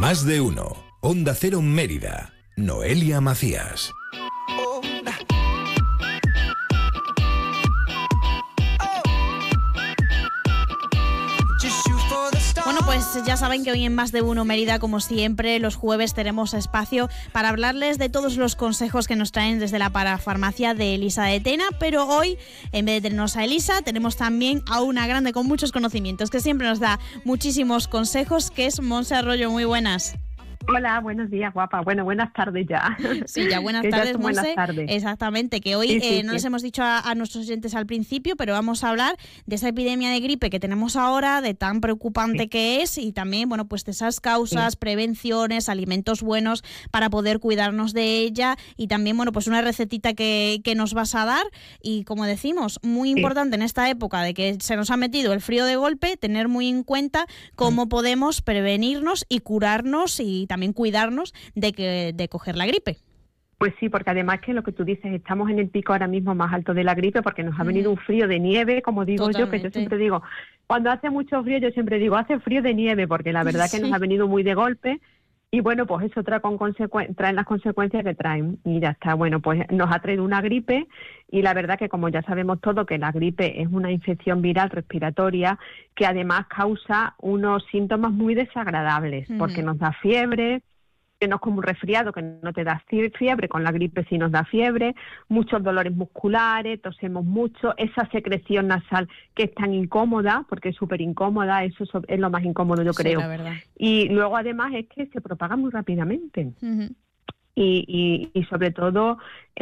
Más de uno. Onda Cero Mérida. Noelia Macías. Bueno, pues ya saben que hoy en Más de Uno Mérida, como siempre, los jueves tenemos espacio para hablarles de todos los consejos que nos traen desde la parafarmacia de Elisa de Tena, pero hoy, en vez de tenernos a Elisa, tenemos también a una grande con muchos conocimientos, que siempre nos da muchísimos consejos, que es Montse Arroyo. Muy buenas. Hola, buenos días, guapa. Bueno, buenas tardes ya. Sí, ya buenas tardes, Montse. Buenas tardes. Exactamente, que hoy no les hemos dicho a nuestros oyentes al principio, pero vamos a hablar de esa epidemia de gripe que tenemos ahora, de tan preocupante que es, y también, bueno, pues de esas causas, prevenciones, alimentos buenos para poder cuidarnos de ella, y también, bueno, pues una recetita que nos vas a dar, y como decimos, muy importante en esta época de que se nos ha metido el frío de golpe, tener muy en cuenta cómo podemos prevenirnos y curarnos y también cuidarnos de coger la gripe. Pues sí, porque además que lo que tú dices, estamos en el pico ahora mismo más alto de la gripe porque nos ha venido un frío de nieve, como digo yo, que yo siempre digo, cuando hace mucho frío yo siempre digo, hace frío de nieve, porque la verdad que nos ha venido muy de golpe. Y bueno, pues eso traen las consecuencias que traen y ya está. Bueno, pues nos ha traído una gripe y la verdad que como ya sabemos todo que la gripe es una infección viral respiratoria que además causa unos síntomas muy desagradables porque nos da fiebre, que no es como un resfriado, que no te da fiebre, con la gripe sí nos da fiebre, muchos dolores musculares, tosemos mucho, esa secreción nasal que es tan incómoda, porque es súper incómoda, eso es lo más incómodo yo creo. La verdad. Y luego además es que se propaga muy rápidamente. Y sobre todo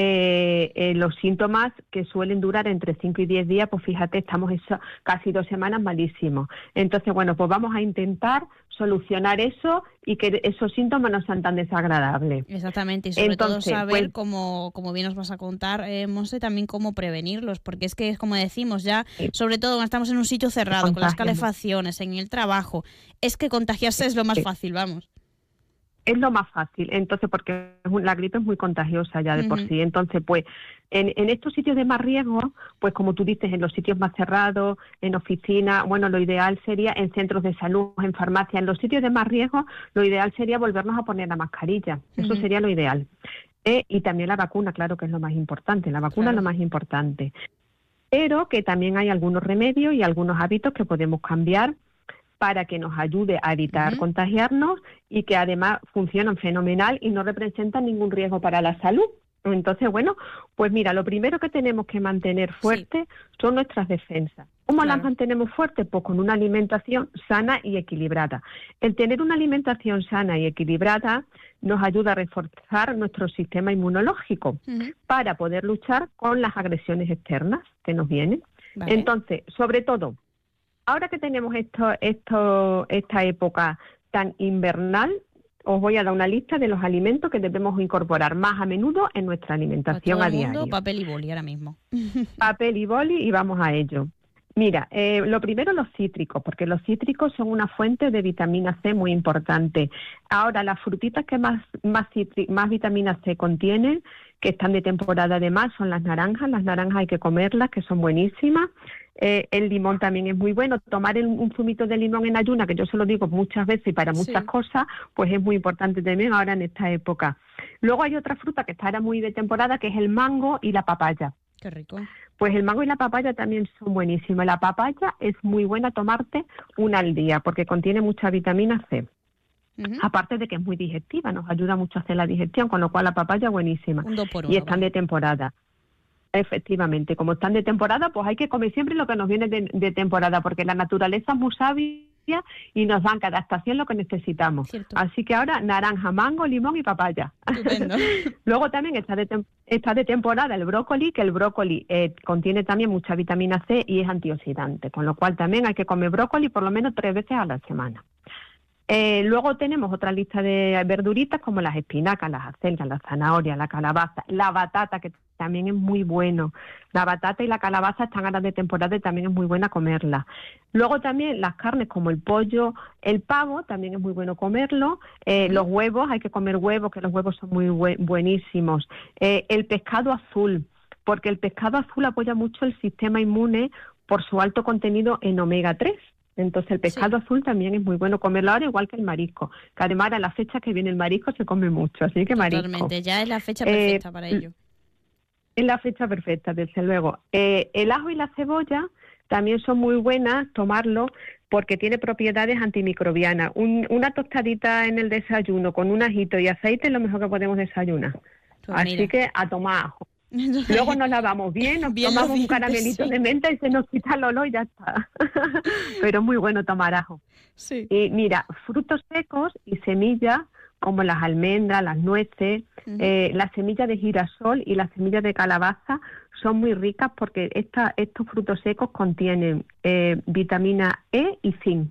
los síntomas que suelen durar entre 5 y 10 días, pues fíjate, estamos casi 2 semanas malísimos. Entonces, bueno, pues vamos a intentar solucionar eso y que esos síntomas no sean tan desagradables. Exactamente, y sobre todo saber, como bien nos vas a contar, Montse, también cómo prevenirlos, porque es que, como decimos, ya, sobre todo cuando estamos en un sitio cerrado, con las calefacciones, en el trabajo, es que contagiarse es lo más fácil, vamos. Es lo más fácil, entonces, porque la gripe es muy contagiosa ya de por sí. Entonces, pues, en estos sitios de más riesgo, pues como tú dices, en los sitios más cerrados, en oficinas, bueno, lo ideal sería en centros de salud, en farmacia, en los sitios de más riesgo, lo ideal sería volvernos a poner la mascarilla. Eso sería lo ideal. Y también la vacuna, claro que es lo más importante. La vacuna es lo más importante. Pero que también hay algunos remedios y algunos hábitos que podemos cambiar para que nos ayude a evitar contagiarnos y que además funcionan fenomenal y no representan ningún riesgo para la salud. Entonces, bueno, pues mira, lo primero que tenemos que mantener fuerte son nuestras defensas. ¿Cómo las mantenemos fuertes? Pues con una alimentación sana y equilibrada. El tener una alimentación sana y equilibrada nos ayuda a reforzar nuestro sistema inmunológico para poder luchar con las agresiones externas que nos vienen. Entonces, sobre todo, ahora que tenemos esta época tan invernal, os voy a dar una lista de los alimentos que debemos incorporar más a menudo en nuestra alimentación a diario. Papel y boli ahora mismo. Papel y boli y vamos a ello. Mira, lo primero los cítricos, porque los cítricos son una fuente de vitamina C muy importante. Ahora, las frutitas que más vitamina C contienen, que están de temporada además, son las naranjas. Las naranjas hay que comerlas, que son buenísimas. El limón también es muy bueno. Tomar un zumito de limón en ayuna, que yo se lo digo muchas veces y para muchas cosas, pues es muy importante también ahora en esta época. Luego hay otra fruta que está ahora muy de temporada, que es el mango y la papaya. Qué rico. Pues el mango y la papaya también son buenísimos. La papaya es muy buena tomarte una al día porque contiene mucha vitamina C. Aparte de que es muy digestiva, nos ayuda mucho a hacer la digestión, con lo cual la papaya es buenísima. Y están de temporada. Efectivamente, como están de temporada, pues hay que comer siempre lo que nos viene de temporada, porque la naturaleza es muy sabia y nos dan cada estación lo que necesitamos. Cierto. Así que ahora naranja, mango, limón y papaya. Luego también está de temporada el brócoli, que el brócoli contiene también mucha vitamina C y es antioxidante, con lo cual también hay que comer brócoli por lo menos 3 veces a la semana. Luego tenemos otra lista de verduritas como las espinacas, las acelgas, la zanahoria, la calabaza, la batata, que también es muy bueno. La batata y la calabaza están ahora de temporada y también es muy buena comerla. Luego también las carnes como el pollo, el pavo, también es muy bueno comerlo. Los huevos, hay que comer huevos, que los huevos son muy buenísimos. El pescado azul, porque el pescado azul apoya mucho el sistema inmune por su alto contenido en omega 3. Entonces el pescado azul también es muy bueno comerlo ahora, igual que el marisco, que además a la fecha que viene el marisco se come mucho, así que marisco. Totalmente, ya es la fecha perfecta para ello. Es la fecha perfecta, desde luego. El ajo y la cebolla también son muy buenas tomarlo porque tiene propiedades antimicrobianas. Una tostadita en el desayuno con un ajito y aceite es lo mejor que podemos desayunar. Pues así mira, que a tomar ajo. Luego nos lavamos bien, nos tomamos un caramelito de menta y se nos quita el olor y ya está. Pero es muy bueno tomar ajo. Sí. Y mira, frutos secos y semillas como las almendras, las nueces, las semillas de girasol y las semillas de calabaza son muy ricas porque estos frutos secos contienen vitamina E y zinc.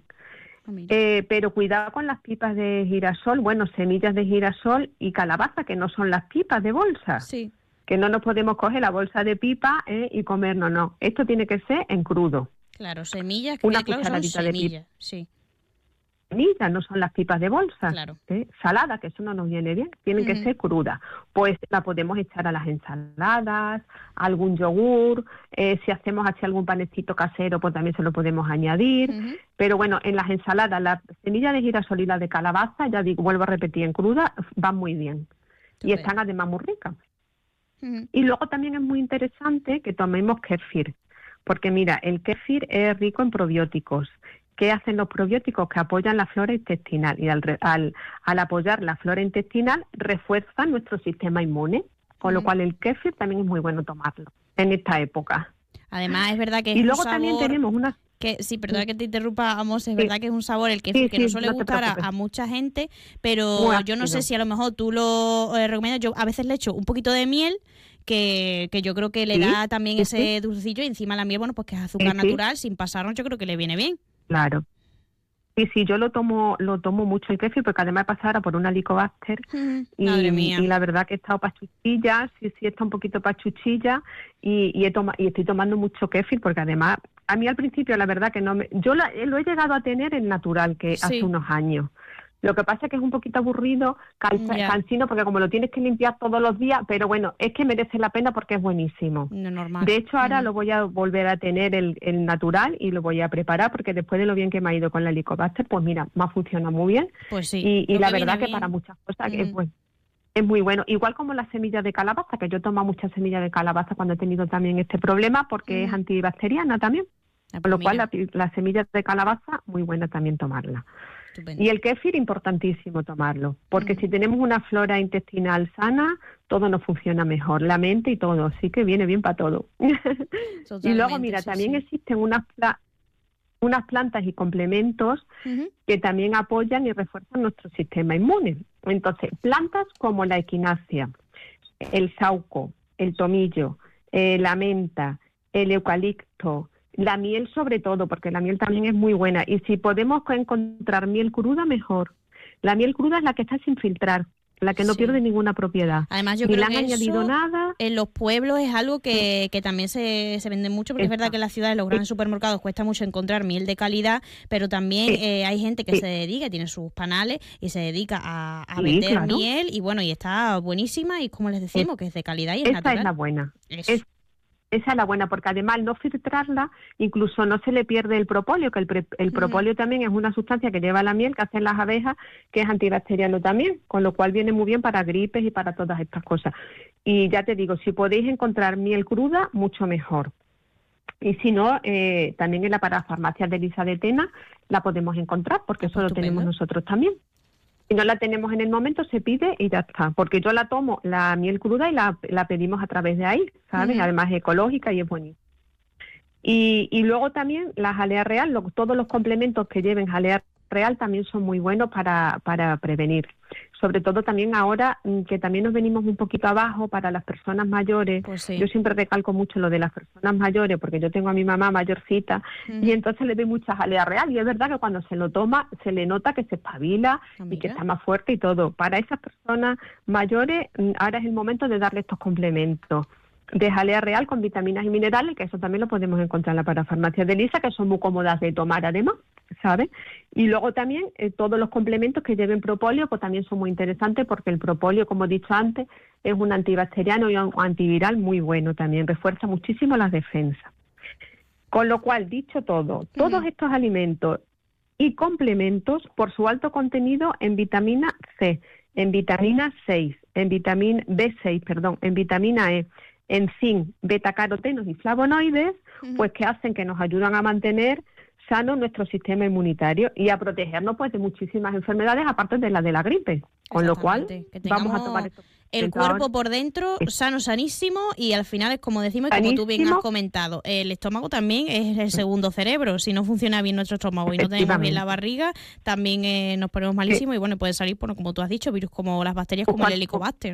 Pero cuidado con las pipas de girasol, bueno, semillas de girasol y calabaza, que no son las pipas de bolsa. Sí. Que no nos podemos coger la bolsa de pipa y comernos, no. Esto tiene que ser en crudo. Claro, semillas, que una claro, cucharadita son de semillas, pipa. sí. Semillas, no son las pipas de bolsa. Claro. Salada, que eso no nos viene bien, tienen que ser crudas. Pues la podemos echar a las ensaladas, a algún yogur, si hacemos así algún panecito casero, pues también se lo podemos añadir. Pero bueno, en las ensaladas, la semilla de girasol y la de calabaza, ya digo, vuelvo a repetir, en cruda, van muy bien. Y están además muy ricas. Y luego también es muy interesante que tomemos kéfir, porque mira, el kéfir es rico en probióticos. ¿Qué hacen los probióticos? Que apoyan la flora intestinal y al apoyar la flora intestinal refuerzan nuestro sistema inmune, con lo cual el kéfir también es muy bueno tomarlo en esta época. Además es verdad que es y luego un sabor... también tenemos unas... Sí, perdona que te interrumpa, Amos, es verdad que es un sabor el que no suele gustar a mucha gente, pero yo no sé si a lo mejor tú lo recomiendas. Yo a veces le echo un poquito de miel, que yo creo que le da también ese dulcecillo, y encima la miel, bueno, pues que es azúcar natural, sin pasarnos, yo creo que le viene bien. Claro. Sí, yo lo tomo mucho el kéfir, porque además he pasado ahora por una Helicobacter Madre mía. Y la verdad que he estado pachuchilla, sí, está un poquito pachuchilla y estoy tomando mucho kéfir, porque además, a mí al principio la verdad que yo lo he llegado a tener en natural, que hace unos años. Lo que pasa es que es un poquito aburrido, cansino, porque como lo tienes que limpiar todos los días, pero bueno, es que merece la pena porque es buenísimo. No, normal. De hecho, ahora lo voy a volver a tener el natural y lo voy a preparar, porque después de lo bien que me ha ido con la Helicobacter, pues mira, me ha funcionado muy bien. Pues sí. Y la verdad que para muchas cosas es muy bueno. Igual como las semillas de calabaza, que yo tomo muchas semillas de calabaza cuando he tenido también este problema, porque es antibacteriana también. Con lo cual, las semillas de calabaza, muy buena también tomarla. Estupendo. Y el kéfir, importantísimo tomarlo, porque si tenemos una flora intestinal sana, todo nos funciona mejor, la mente y todo, así que viene bien para todo. Y luego, mira, también existen unas plantas y complementos que también apoyan y refuerzan nuestro sistema inmune. Entonces, plantas como la equinacia, el sauco, el tomillo, la menta, el eucalipto, la miel sobre todo, porque la miel también es muy buena. Y si podemos encontrar miel cruda, mejor. La miel cruda es la que está sin filtrar, la que no pierde ninguna propiedad. Además, yo creo que añadido nada. En los pueblos es algo que también se vende mucho, porque es verdad que en las ciudades, en los grandes supermercados, cuesta mucho encontrar miel de calidad, pero también hay gente que se dedica, tiene sus panales y se dedica a vender miel, y bueno, y está buenísima, y como les decimos, que es de calidad y es natural. Esa es la buena. Esa es la buena, porque además al no filtrarla, incluso no se le pierde el propóleo, que el propóleo también es una sustancia que lleva la miel, que hacen las abejas, que es antibacteriano también, con lo cual viene muy bien para gripes y para todas estas cosas. Y ya te digo, si podéis encontrar miel cruda, mucho mejor. Y si no, también en la parafarmacia de Elisa de Tena la podemos encontrar, porque eso lo tenemos nosotros también. Si no la tenemos en el momento, se pide y ya está. Porque yo la tomo, la miel cruda, y la pedimos a través de ahí, ¿sabes? Además es ecológica y es buenísima. Y luego también la jalea real, todos los complementos que lleven jalea real también son muy buenos para prevenir. Sobre todo también ahora que también nos venimos un poquito abajo para las personas mayores. Pues sí. Yo siempre recalco mucho lo de las personas mayores, porque yo tengo a mi mamá mayorcita y entonces le doy mucha jalea real, y es verdad que cuando se lo toma se le nota que se espabila y que está más fuerte y todo. Para esas personas mayores ahora es el momento de darle estos complementos de jalea real con vitaminas y minerales, que eso también lo podemos encontrar en la parafarmacia de Elisa, que son muy cómodas de tomar además, ¿sabes? Y luego también todos los complementos que lleven propóleo, pues también son muy interesantes, porque el propóleo, como he dicho antes, es un antibacteriano y un antiviral muy bueno también, refuerza muchísimo las defensas. Con lo cual, dicho todo, todos estos alimentos y complementos por su alto contenido en vitamina C, en vitamina 6, en vitamina B6, perdón, en vitamina E, en zinc, betacarotenos y flavonoides, pues que hacen que nos ayudan a mantener sano nuestro sistema inmunitario y a protegernos pues de muchísimas enfermedades aparte de la gripe. Con lo cual, vamos a tomar esto. El cuerpo por dentro sano, sanísimo, y al final es como decimos y como tú bien has comentado, el estómago también es el segundo cerebro. Si no funciona bien nuestro estómago y no tenemos bien la barriga, también nos ponemos malísimos y bueno, pueden salir, bueno, como tú has dicho, virus como las bacterias, como el Helicobacter.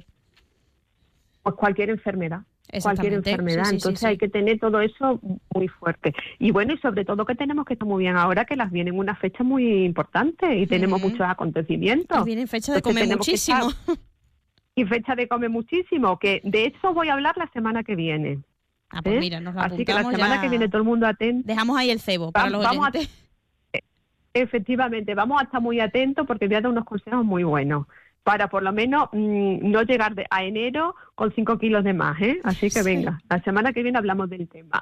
Pues cualquier enfermedad. Cualquier enfermedad, entonces hay que tener todo eso muy fuerte. Y bueno, y sobre todo que tenemos que estar muy bien ahora, que las vienen unas fechas muy importantes y tenemos muchos acontecimientos. Vienen fechas de comer muchísimo. Y fecha de comer muchísimo, que de eso voy a hablar la semana que viene. Pues mira, nos lo apuntamos. Así que la semana que viene todo el mundo atento. Dejamos ahí el cebo para los oyentes. Efectivamente, vamos a estar muy atentos porque voy a dar unos consejos muy buenos para por lo menos no llegar a enero con 5 kilos de más, ¿eh? Así que venga, la semana que viene hablamos del tema.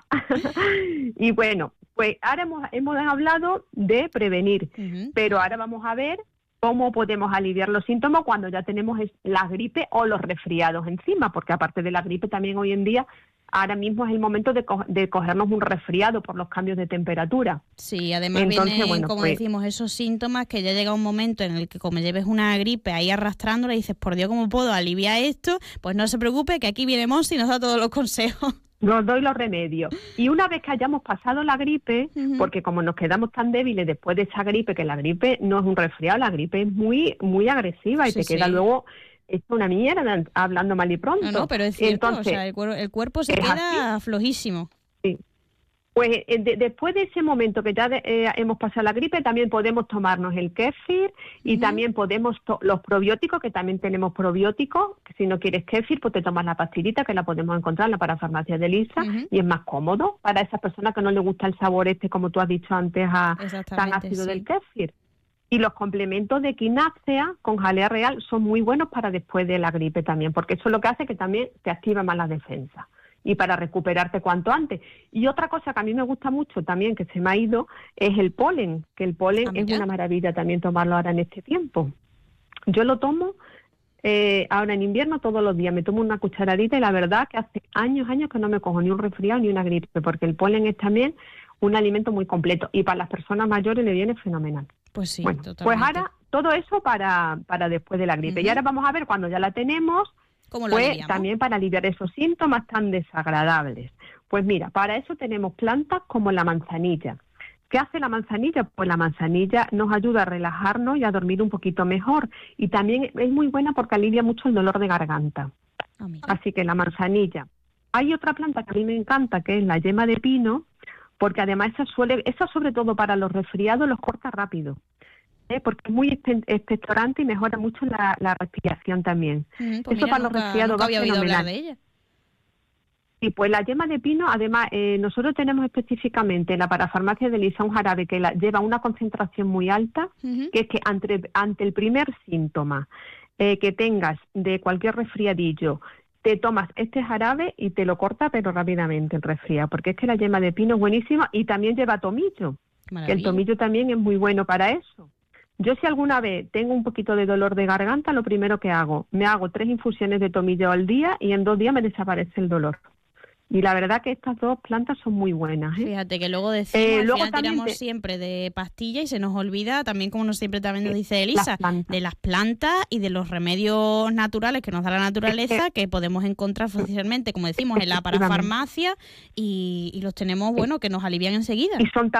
Y bueno, pues ahora hemos hablado de prevenir, pero ahora vamos a ver cómo podemos aliviar los síntomas cuando ya tenemos la gripe o los resfriados encima, porque aparte de la gripe también hoy en día, ahora mismo es el momento de cogernos un resfriado por los cambios de temperatura. Sí, además vienen, como decimos, esos síntomas que ya llega un momento en el que como lleves una gripe ahí arrastrándola y dices, por Dios, ¿cómo puedo aliviar esto? Pues no se preocupe, que aquí viene Monsi y nos da todos los consejos. Nos doy los remedios. Y una vez que hayamos pasado la gripe, porque como nos quedamos tan débiles después de esa gripe, que la gripe no es un resfriado, la gripe es muy, muy agresiva y te queda luego es una mierda, hablando mal y pronto. No, pero es cierto, entonces, o sea, el cuerpo se queda flojísimo. Sí. Pues después de ese momento que ya hemos pasado la gripe, también podemos tomarnos el kéfir y también podemos los probióticos, que también tenemos probióticos, que si no quieres kéfir, pues te tomas la pastillita, que la podemos encontrar en la parafarmacia de Lisa, y es más cómodo para esas personas que no les gusta el sabor como tú has dicho antes, tan ácido del kéfir. Y los complementos de equinácea con jalea real son muy buenos para después de la gripe también, porque eso es lo que hace que también te activa más la defensa y para recuperarte cuanto antes. Y otra cosa que a mí me gusta mucho también, que se me ha ido, es el polen, que el polen es una maravilla también tomarlo ahora en este tiempo. Yo lo tomo ahora en invierno todos los días, me tomo una cucharadita y la verdad que hace años que no me cojo ni un resfriado ni una gripe, porque el polen es también un alimento muy completo y para las personas mayores le viene fenomenal. Pues sí, bueno, totalmente. Pues ahora todo eso para después de la gripe. Y ahora vamos a ver cuando ya la tenemos, pues también para aliviar esos síntomas tan desagradables. Pues mira, para eso tenemos plantas como la manzanilla. ¿Qué hace la manzanilla? Pues la manzanilla nos ayuda a relajarnos y a dormir un poquito mejor. Y también es muy buena porque alivia mucho el dolor de garganta. Así que la manzanilla. Hay otra planta que a mí me encanta, que es la yema de pino, porque además esa sobre todo para los resfriados los corta rápido, porque es muy expectorante y mejora mucho la respiración también. Pues eso mira, para los resfriados va fenomenal. De ella. Y pues la yema de pino, además, nosotros tenemos específicamente en la parafarmacia de Lisa un jarabe que lleva una concentración muy alta, que es que ante el primer síntoma que tengas de cualquier resfriadillo, te tomas este jarabe y te lo corta pero rápidamente el resfriado, porque es que la yema de pino es buenísima y también lleva tomillo, que el tomillo también es muy bueno para eso. Yo si alguna vez tengo un poquito de dolor de garganta, lo primero que hago, me hago 3 infusiones de tomillo al día y en 2 días me desaparece el dolor. Y la verdad que estas dos plantas son muy buenas, ¿eh? Fíjate que luego decimos, al final tiramos siempre de pastilla y se nos olvida, también como siempre también nos dice Elisa, de las plantas y de los remedios naturales que nos da la naturaleza, que podemos encontrar fácilmente, como decimos, en la parafarmacia y los tenemos, bueno, que nos alivian enseguida.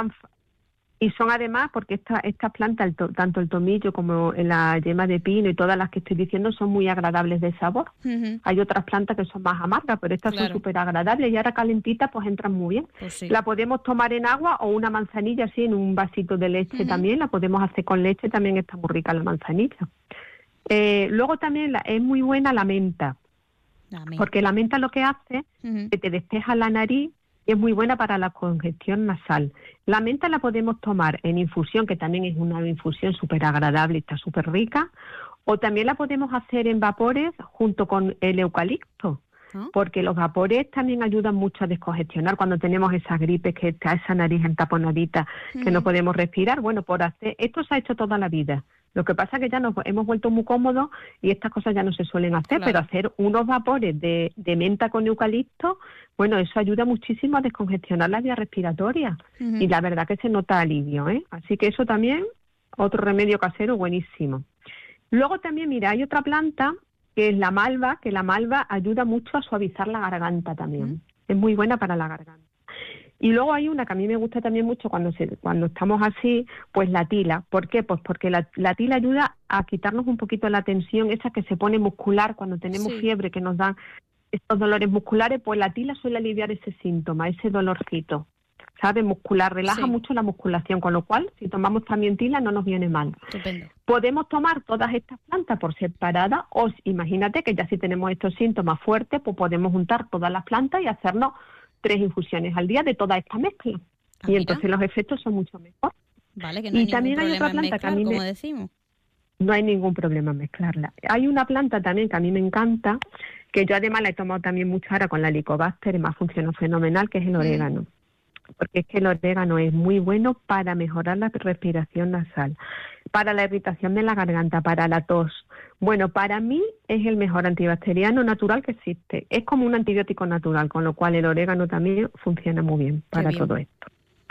Y son además, porque estas plantas, tanto el tomillo como la yema de pino y todas las que estoy diciendo, son muy agradables de sabor. Hay otras plantas que son más amargas, pero estas son súper agradables y ahora calentitas pues entran muy bien. Pues sí. La podemos tomar en agua o una manzanilla así en un vasito de leche también, la podemos hacer con leche, también está muy rica la manzanilla. Luego también es muy buena la menta, porque la menta lo que hace es que te despeja la nariz. Es muy buena para la congestión nasal. La menta la podemos tomar en infusión, que también es una infusión súper agradable y está súper rica, o también la podemos hacer en vapores junto con el eucalipto. porque los vapores también ayudan mucho a descongestionar cuando tenemos esas gripes, que está esa nariz entaponadita, que no podemos respirar. Bueno, esto se ha hecho toda la vida. Lo que pasa es que ya nos hemos vuelto muy cómodos y estas cosas ya no se suelen hacer, pero hacer unos vapores de menta con eucalipto, bueno, eso ayuda muchísimo a descongestionar las vías respiratorias y la verdad que se nota alivio, ¿eh? Así que eso también, otro remedio casero buenísimo. Luego también, mira, hay otra planta que es la malva, que la malva ayuda mucho a suavizar la garganta también. Es muy buena para la garganta. Y luego hay una que a mí me gusta también mucho cuando estamos así, pues la tila. ¿Por qué? Pues porque la tila ayuda a quitarnos un poquito la tensión esa que se pone muscular cuando tenemos fiebre, que nos dan estos dolores musculares, pues la tila suele aliviar ese síntoma, ese dolorcito, ¿sabes? Muscular, relaja mucho la musculación, con lo cual si tomamos también tila no nos viene mal. Estupendo. Podemos tomar todas estas plantas por separada o imagínate que ya si tenemos estos síntomas fuertes, pues podemos juntar todas las plantas y hacernos 3 infusiones al día de toda esta mezcla. Y entonces los efectos son mucho mejor. Vale, que no hay ningún problema en mezclar, como decimos. No hay ningún problema en mezclarla. Hay una planta también que a mí me encanta, que yo además la he tomado también mucho ahora con la Helicobacter y me ha funcionado fenomenal, que es el orégano. Porque es que el orégano es muy bueno para mejorar la respiración nasal, para la irritación de la garganta, para la tos. Bueno, para mí es el mejor antibacteriano natural que existe. Es como un antibiótico natural, con lo cual el orégano también funciona muy bien para todo esto.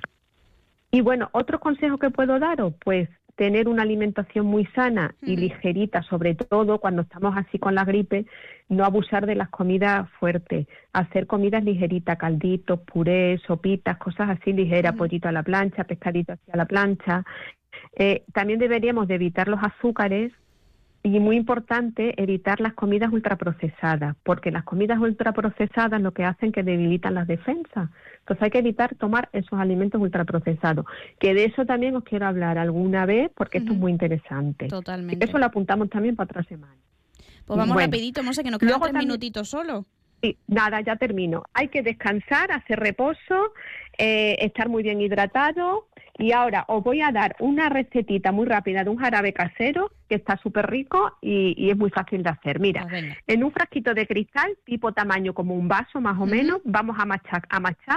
Y bueno, otro consejo que puedo daros, pues tener una alimentación muy sana y ligerita, sobre todo cuando estamos así con la gripe, no abusar de las comidas fuertes, hacer comidas ligeritas, calditos, purés, sopitas, cosas así ligeras, pollito a la plancha, pescadito hacia la plancha. También deberíamos de evitar los azúcares y, muy importante, evitar las comidas ultraprocesadas, porque las comidas ultraprocesadas lo que hacen es que debilitan las defensas. Entonces hay que evitar tomar esos alimentos ultraprocesados, que de eso también os quiero hablar alguna vez, porque esto es muy interesante. Totalmente. Eso lo apuntamos también para otra semana. Pues vamos rapidito, Monse, que nos quedan 3 minutitos solo. Sí, nada, ya termino. Hay que descansar, hacer reposo, estar muy bien hidratado. Y ahora os voy a dar una recetita muy rápida de un jarabe casero que está súper rico y es muy fácil de hacer. Mira, en un frasquito de cristal, tipo tamaño como un vaso más o menos, vamos a machar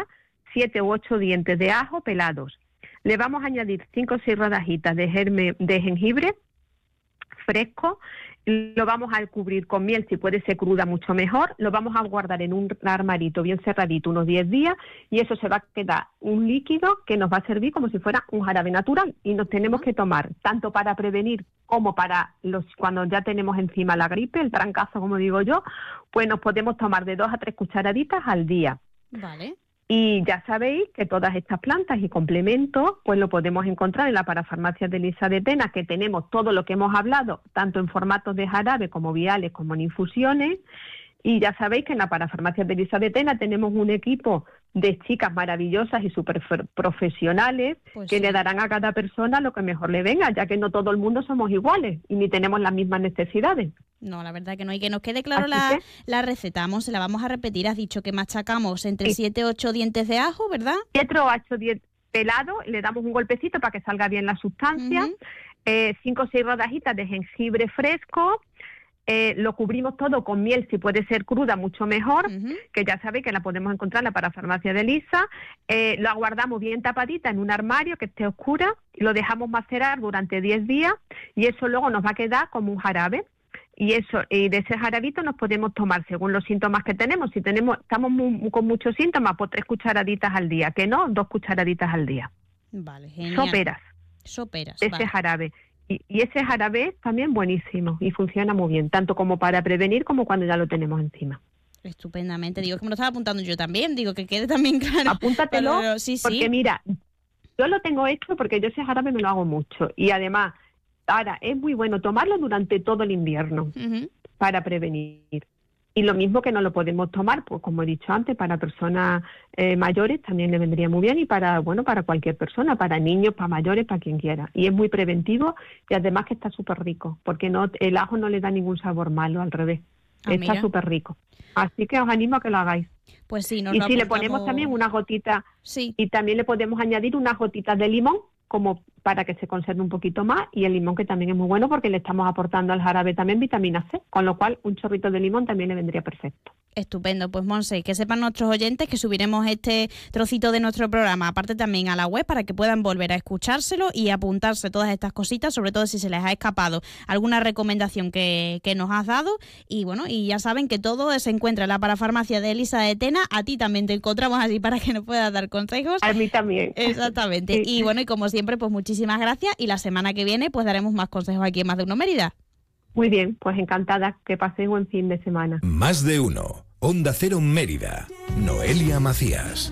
7 u 8 dientes de ajo pelados. Le vamos a añadir 5 o 6 rodajitas de jengibre fresco. Lo vamos a cubrir con miel, si puede ser cruda mucho mejor. Lo vamos a guardar en un armarito bien cerradito unos 10 días y eso se va a quedar un líquido que nos va a servir como si fuera un jarabe natural. Y nos tenemos que tomar tanto para prevenir como para cuando ya tenemos encima la gripe, el trancazo como digo yo, pues nos podemos tomar de 2 a 3 cucharaditas al día. Vale. Y ya sabéis que todas estas plantas y complementos pues lo podemos encontrar en la parafarmacia de Elisa de Tena, que tenemos todo lo que hemos hablado, tanto en formatos de jarabe como viales como en infusiones. Y ya sabéis que en la parafarmacia de Elisa de Tena tenemos un equipo de chicas maravillosas y súper profesionales que le darán a cada persona lo que mejor le venga, ya que no todo el mundo somos iguales y ni tenemos las mismas necesidades. No, la verdad que no. Y que nos quede claro la receta, se la vamos a repetir. Has dicho que machacamos entre 7 y 8 dientes de ajo, ¿verdad? 7 o 8 dientes pelados, le damos un golpecito para que salga bien la sustancia, 5 o 6 rodajitas de jengibre fresco. Lo cubrimos todo con miel, si puede ser cruda, mucho mejor, que ya sabéis que la podemos encontrar en la parafarmacia de Elisa. Lo aguardamos bien tapadita en un armario que esté oscura, y lo dejamos macerar durante 10 días y eso luego nos va a quedar como un jarabe. Y de ese jarabito nos podemos tomar según los síntomas que tenemos. Si estamos con muchos síntomas, pues 3 cucharaditas al día, que no, 2 cucharaditas al día. Vale, genial. Soperas, ese jarabe. Y ese jarabe es también buenísimo y funciona muy bien, tanto como para prevenir como cuando ya lo tenemos encima. Estupendamente. Digo, que me lo estaba apuntando yo también, digo, que quede también claro. Apúntatelo, porque mira, yo lo tengo hecho porque yo ese jarabe me lo hago mucho. Y además, ahora, es muy bueno tomarlo durante todo el invierno para prevenir. Y lo mismo que no lo podemos tomar, pues como he dicho antes, para personas mayores también le vendría muy bien y para cualquier persona, para niños, para mayores, para quien quiera. Y es muy preventivo y además que está súper rico, porque el ajo no le da ningún sabor malo, al revés. Está súper rico. Así que os animo a que lo hagáis. Pues sí, y si le ponemos también unas gotitas, y también le podemos añadir unas gotitas de limón, como para que se conserve un poquito más, y el limón, que también es muy bueno porque le estamos aportando al jarabe también vitamina C, con lo cual un chorrito de limón también le vendría perfecto. Estupendo, pues Montse, que sepan nuestros oyentes que subiremos este trocito de nuestro programa, aparte también a la web, para que puedan volver a escuchárselo y apuntarse todas estas cositas, sobre todo si se les ha escapado alguna recomendación que nos has dado. Y bueno, y ya saben que todo se encuentra en la parafarmacia de Elisa de Tena. A ti también te encontramos así para que nos puedas dar consejos. A mí también. Exactamente. Sí. Y bueno, y como siempre, pues muchísimas gracias, y la semana que viene pues daremos más consejos aquí en Más de Uno Mérida. Muy bien, pues encantada, que paséis buen fin de semana. Más de Uno. Onda Cero Mérida. Noelia Macías.